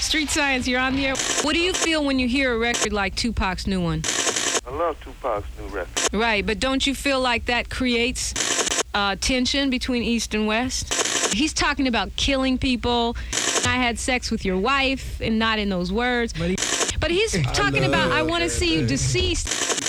Street Science, you're on the air. What do you feel when you hear a record like Tupac's new one? I love Tupac's new record. Right, but don't you feel like that creates tension between East and West? He's talking about killing people. I had sex with your wife, and not in those words. But he's talking about, I want to see you deceased.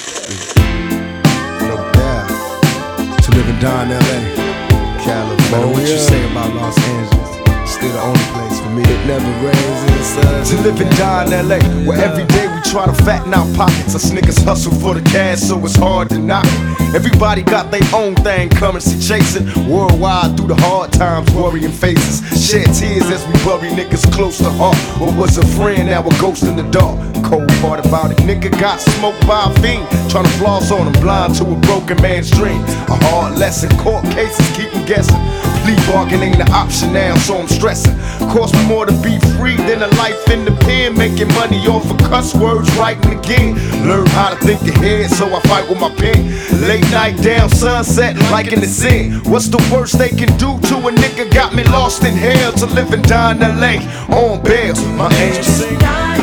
No doubt. To live and die in L.A. California. What you say about Los Angeles? Still the only place for me. It never rains in the sun. To live and die in L.A. Where every day we try to fatten our pockets. Us niggas hustle for the cash, so it's hard to knock it. Everybody got their own thing, currency chasing. Worldwide through the hard times, worrying faces. Shed tears as we bury niggas close to heart. What was a friend, now a ghost in the dark. Cold part about it, nigga got smoked by a fiend. Tryna floss on him, blind to a broken man's dream. A hard lesson, court cases keep him guessing. Plea bargain ain't an option now, so I'm stressing. Cost me more to be free than a life in the pen. Making money off of cuss words, writing again. Learn how to think ahead, so I fight with my pen. Late night down sunset, like in the sin. What's the worst they can do to a nigga? Got me lost in hell to live and die in L.A. on bail. My angel sing.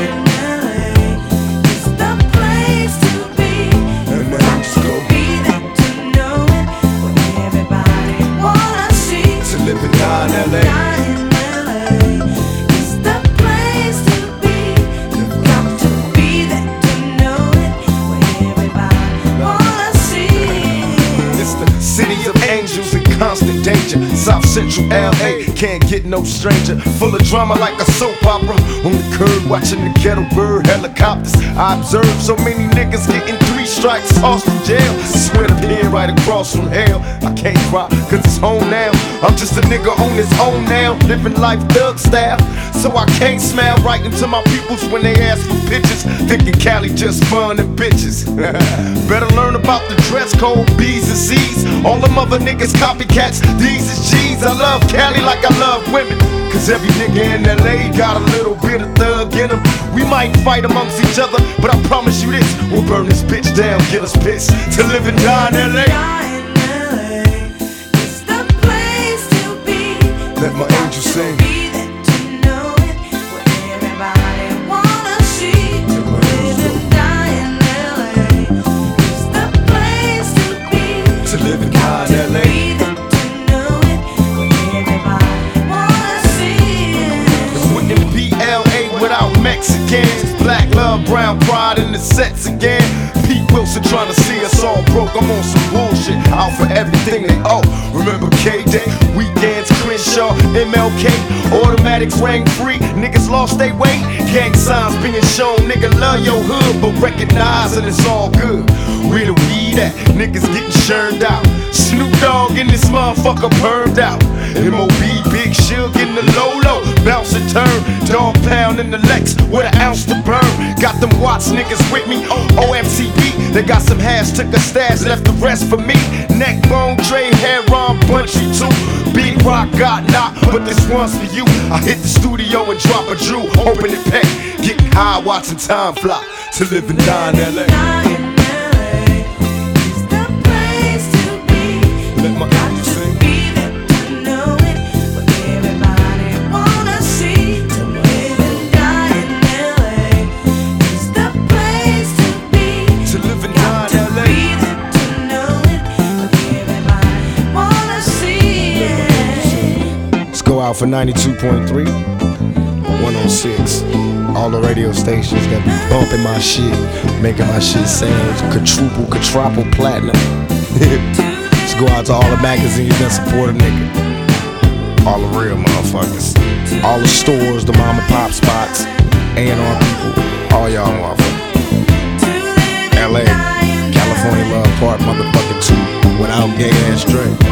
Constant danger, South Central LA, can't get no stranger. Full of drama like a soap opera. On the curb watching the ghetto bird helicopters. I observe so many niggas getting 3 strikes, tossed in jail. Swear to pin right across from hell. I can't cry cause it's home now. I'm just a nigga on his own now, living life thug style. So I can't smile right into my peoples when they ask for pictures, thinking Cali just fun and bitches. Better learn about the dress code, B's and C's. All them other niggas copycats, these is G's. I love Cali like I love women, cause every nigga in LA got a little bit of thug in him. We might fight amongst each other, but I promise you this, we'll burn this bitch down, get us pissed. To live and die in LA, let my angel sing. Mexicans, black love, brown pride in the sets again. Pete Wilson trying to see us all broke. I'm on some bullshit, out for everything they owe. Remember K-Day, weekends, Crenshaw, MLK, automatics rang free. Niggas lost they weight, gang signs being shown. Nigga love your hood, but recognize that it's all good. Where the weed at? Niggas getting churned out. Snoop Dogg in this motherfucker burned out. M.O.B. Big Shug in the low-low, bounce and turn. Dog pound in the Lex with an ounce to burn. Got them Watts niggas with me, OMCB. They got some hash, took a stash, left the rest for me. Neck bone, Trey, hair on, Bunchy too. Big Rock got knocked, but this one's for you. I hit the studio and drop a Drew, open it pack. Getting high, watching time fly. To live and die in L.A. Let my angel sing. Go out for 92.3, 106. All the radio stations that be bumping my shit, making my shit sound quadruple platinum. Let's go out to all the magazines that support a nigga. All the real motherfuckers. All the stores, the mom and pop spots, A&R people, all y'all motherfuckers. LA, California Love Part motherfucking 2, without gay ass Dre.